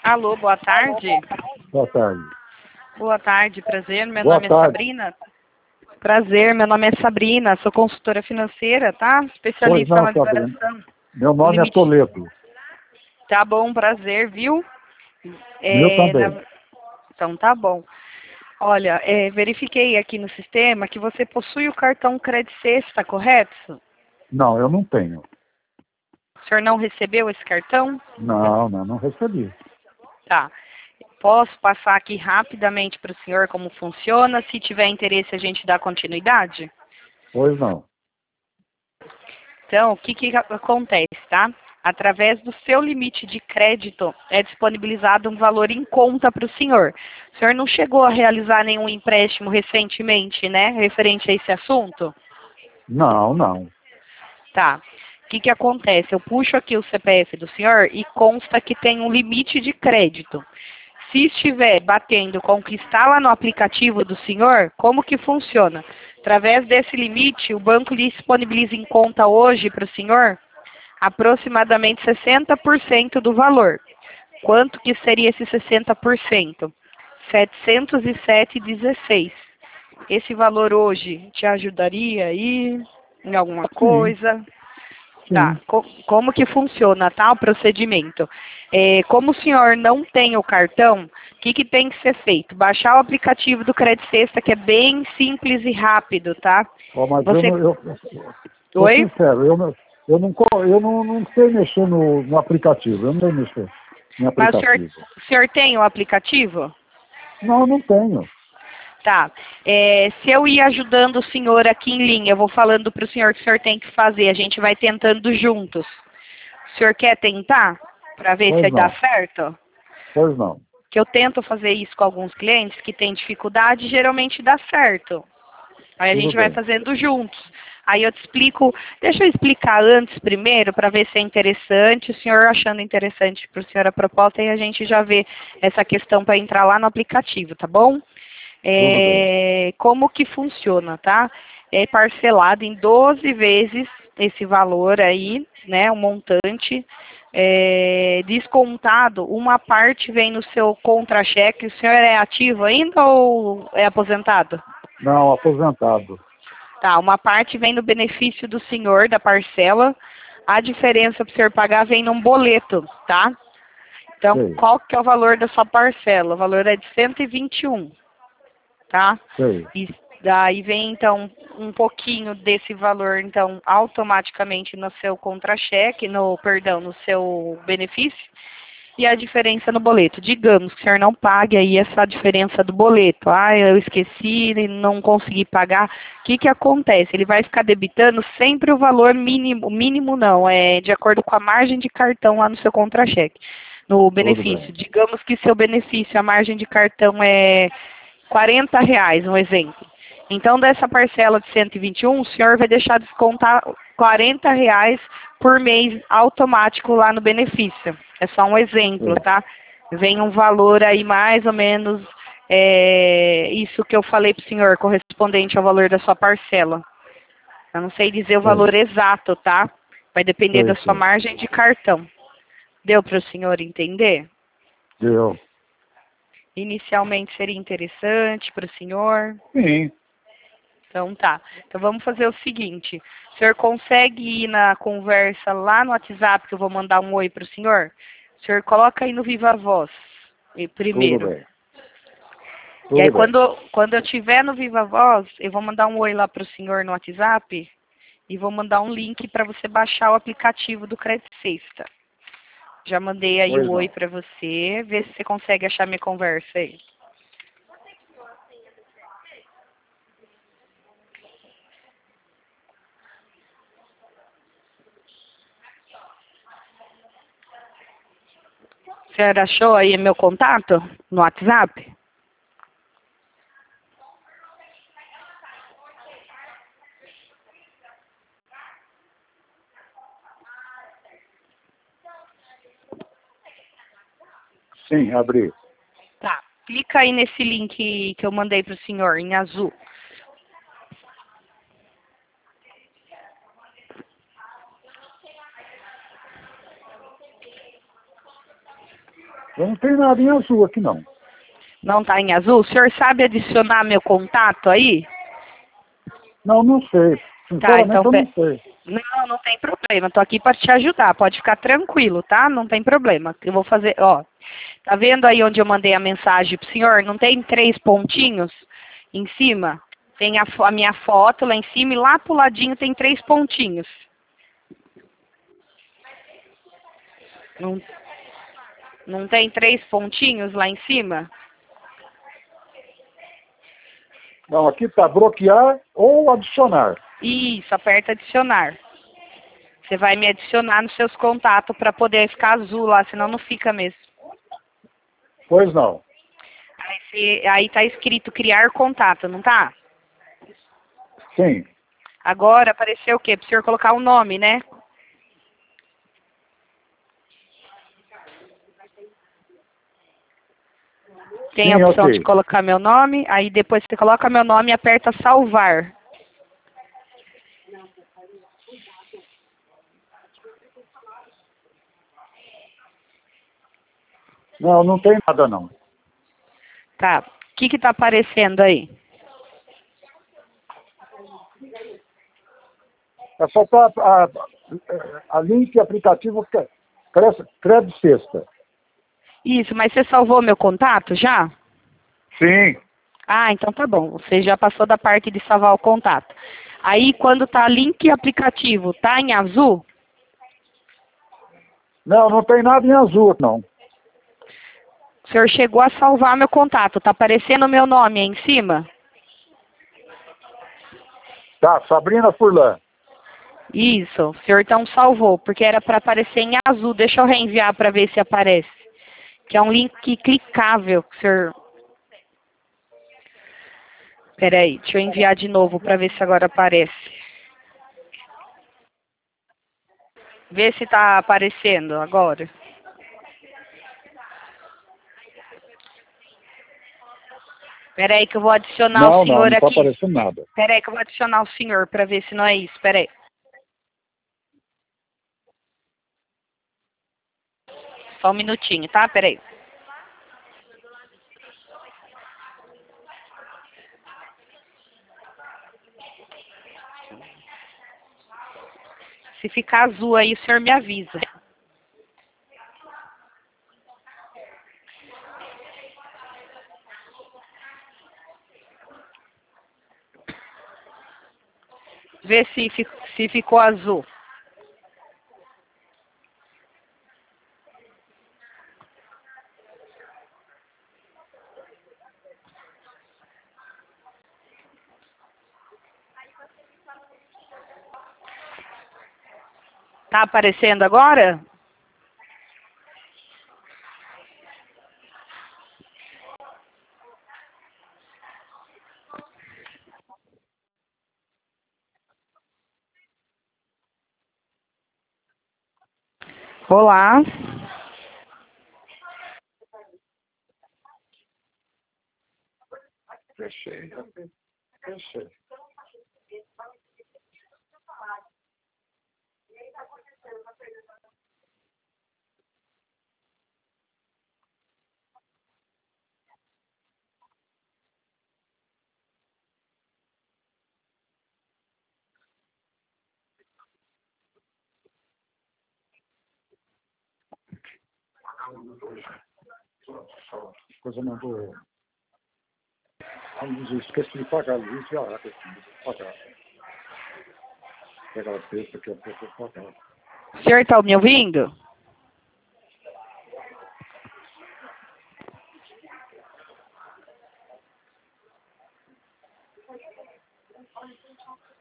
Alô, boa tarde. Boa tarde. Boa tarde, prazer. Meu Boa nome é tarde. Sabrina. Prazer, meu nome é Sabrina, sou consultora financeira, tá? Pois Especialista não, na Sabrina. liberação. Meu nome é Limite. Toledo. Tá bom, prazer, viu? Meu também. Então tá bom. Olha, verifiquei aqui no sistema que você possui o cartão Credit Sexta, correto? Não, eu não tenho. O senhor não recebeu esse cartão? Não recebi. Tá. Posso passar aqui rapidamente para o senhor como funciona? Se tiver interesse, a gente dá continuidade? Pois não. Então, o que acontece, tá? Através do seu limite de crédito, é disponibilizado um valor em conta para o senhor. O senhor não chegou a realizar nenhum empréstimo recentemente, né? Referente a esse assunto? Não. Tá. O que acontece? Eu puxo aqui o CPF do senhor e consta que tem um limite de crédito. Se estiver batendo com o que está lá no aplicativo do senhor, como que funciona? Através desse limite, o banco lhe disponibiliza em conta hoje para o senhor aproximadamente 60% do valor. Quanto que seria esse 60%? 707,16. Esse valor hoje te ajudaria aí em alguma Sim. coisa? Tá. Como que funciona, tá, o procedimento? Como o senhor não tem o cartão, o que tem que ser feito? Baixar o aplicativo do Credit Sexta, que é bem simples e rápido, tá? Ó, mas Você... eu sou Oi? sincero, eu não sei mexer no aplicativo. Eu não sei mexer no Mas aplicativo. o senhor tem o aplicativo? Não, eu não tenho. Tá. Se eu ir ajudando o senhor aqui em linha, eu vou falando para o senhor o que o senhor tem que fazer, a gente vai tentando juntos. O senhor quer tentar? Para ver Pois se dá não. certo? Pois não. Que eu tento fazer isso com alguns clientes que têm dificuldade, geralmente dá certo. Aí a Tudo gente vai bem. fazendo juntos. Aí eu te explico, deixa eu explicar antes primeiro, para ver se é interessante, o senhor achando interessante para o senhor a proposta, e a gente já vê essa questão para entrar lá no aplicativo, tá bom? Tudo bem. Como que funciona, tá? É parcelado em 12 vezes esse valor aí, né, o montante, descontado, uma parte vem no seu contra-cheque. O senhor é ativo ainda ou é aposentado? Não, aposentado. Tá, uma parte vem no benefício do senhor, da parcela, a diferença para o senhor pagar vem num boleto, tá? Então, Sei. qual que é o valor da sua parcela? O valor é de 121, tá? Sei. E daí vem, então, um pouquinho desse valor, então, automaticamente no seu contra-cheque, no seu benefício, e a diferença no boleto. Digamos que o senhor não pague aí essa diferença do boleto. Ah, eu esqueci, não consegui pagar. O que acontece? Ele vai ficar debitando sempre o valor mínimo, mínimo não, é de acordo com a margem de cartão lá no seu contra-cheque, no Tudo benefício. bem. Digamos que seu benefício, a margem de cartão é R$ 40, um exemplo. Então, dessa parcela de 121, o senhor vai deixar descontar R$ 40 por mês automático lá no benefício. É só um exemplo, Sei. tá? Vem um valor aí mais ou menos isso que eu falei para o senhor, correspondente ao valor da sua parcela. Eu não sei dizer o Sei. valor exato, tá? Vai depender da sua Sei. margem de cartão. Deu para o senhor entender? Deu. Inicialmente seria interessante para o senhor. Sim. Então tá. Então vamos fazer o seguinte. O senhor consegue ir na conversa lá no WhatsApp, que eu vou mandar um oi para o senhor? O senhor coloca aí no Viva Voz Tudo primeiro. bem. E aí Tudo bem. quando eu tiver no Viva Voz, eu vou mandar um oi lá para o senhor no WhatsApp e vou mandar um link para você baixar o aplicativo do Credit Sexta. Já mandei aí o Pois oi não. para você, vê se você consegue achar minha conversa aí. O senhor achou aí meu contato no WhatsApp? Sim, abri. Tá. Clica aí nesse link que eu mandei para o senhor, em azul. Eu não tenho nada em azul aqui, não. Não está em azul? O senhor sabe adicionar meu contato aí? Não, não sei. Tá, Sinceramente, então... eu não sei. Não, não tem problema. Estou aqui para te ajudar. Pode ficar tranquilo, tá? Não tem problema. Eu vou fazer, ó. Tá vendo aí onde eu mandei a mensagem pro senhor? Não tem 3 pontinhos em cima? Tem a minha foto lá em cima e lá pro ladinho tem 3 pontinhos. Não, não tem 3 pontinhos lá em cima? Não, aqui está bloquear ou adicionar. Isso, aperta adicionar. Você vai me adicionar nos seus contatos para poder ficar azul lá, senão não fica mesmo. Pois não. Aí tá escrito criar contato, não tá? Sim. Agora apareceu o quê? Para o senhor colocar o nome, né? Tem a Sim, opção de ok. colocar meu nome, aí depois você coloca meu nome e aperta salvar. Não, não tem nada, não. Tá. O que tá aparecendo aí? É só para a link aplicativo Crédito Sexta. Isso, mas você salvou meu contato já? Sim. Ah, então tá bom. Você já passou da parte de salvar o contato. Aí quando tá link aplicativo, tá em azul? Não, não tem nada em azul, não. O senhor chegou a salvar meu contato. Tá aparecendo o meu nome aí em cima? Tá, Sabrina Furlan. Isso, o senhor então salvou, porque era para aparecer em azul. Deixa eu reenviar para ver se aparece. Que é um link clicável, que o senhor... Peraí, deixa eu enviar de novo para ver se agora aparece. Vê se tá aparecendo agora. Peraí que eu vou adicionar o Não, não, senhor não está aqui. aparecendo nada. Peraí que eu vou adicionar o senhor para ver se não é isso. Peraí. Só um minutinho, tá? Peraí. Se ficar azul aí, o senhor me avisa. Vê se ficou azul. Tá aparecendo agora? Olá. Fechei. Fechei. Coisa mandou. A luz, eu esqueci de pagar a luz e a água aqui. Pagar. Pegar a sexta que eu vou pagar. O senhor está me ouvindo?